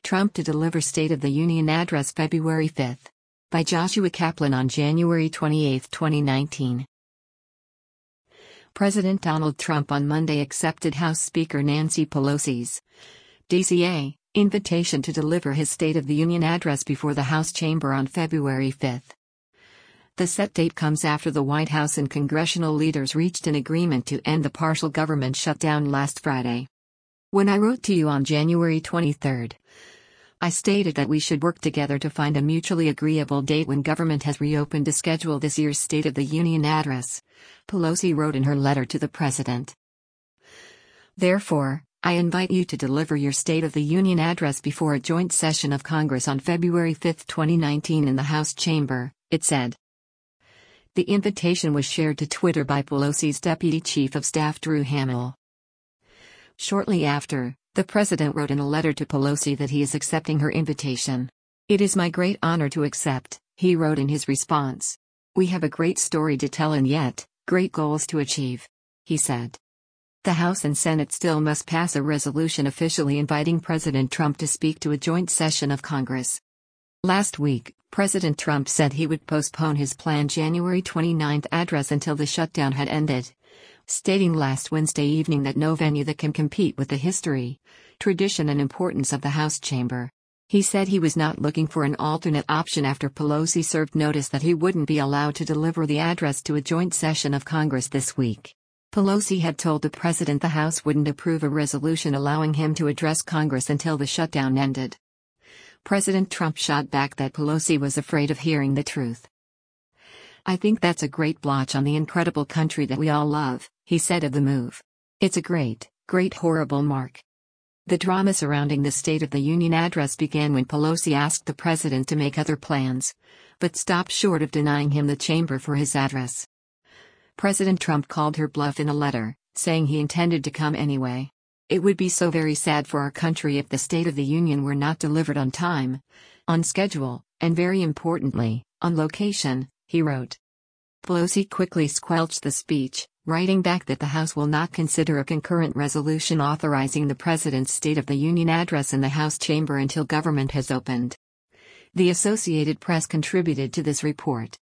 Trump to deliver State of the Union address February 5. By Joshua Kaplan on January 28, 2019. President Donald Trump on Monday accepted House Speaker Nancy Pelosi's DCA invitation to deliver his State of the Union address before the House chamber on February 5. The set date comes after the White House and congressional leaders reached an agreement to end the partial government shutdown last Friday. When I wrote to you on January 23, I stated that we should work together to find a mutually agreeable date when government has reopened to schedule this year's State of the Union address, Pelosi wrote in her letter to the president. Therefore, I invite you to deliver your State of the Union address before a joint session of Congress on February 5, 2019 in the House chamber, it said. The invitation was shared to Twitter by Pelosi's Deputy Chief of Staff Drew Hamill. Shortly after, the president wrote in a letter to Pelosi that he is accepting her invitation. It is my great honor to accept, he wrote in his response. We have a great story to tell and yet, great goals to achieve, he said. The House and Senate still must pass a resolution officially inviting President Trump to speak to a joint session of Congress. Last week, President Trump said he would postpone his planned January 29 address until the shutdown had ended, stating last Wednesday evening that no venue that can compete with the history, tradition and importance of the House chamber. He said he was not looking for an alternate option after Pelosi served notice that he wouldn't be allowed to deliver the address to a joint session of Congress this week. Pelosi had told the president the House wouldn't approve a resolution allowing him to address Congress until the shutdown ended. President Trump shot back that Pelosi was afraid of hearing the truth. I think that's a great blotch on the incredible country that we all love, he said of the move. It's a great, horrible mark. The drama surrounding the State of the Union address began when Pelosi asked the president to make other plans, but stopped short of denying him the chamber for his address. President Trump called her bluff in a letter, saying he intended to come anyway. It would be so very sad for our country if the State of the Union were not delivered on time, on schedule, and very importantly, on location, he wrote. Pelosi quickly squelched the speech, writing back that the House will not consider a concurrent resolution authorizing the President's State of the Union address in the House chamber until government has opened. The Associated Press contributed to this report.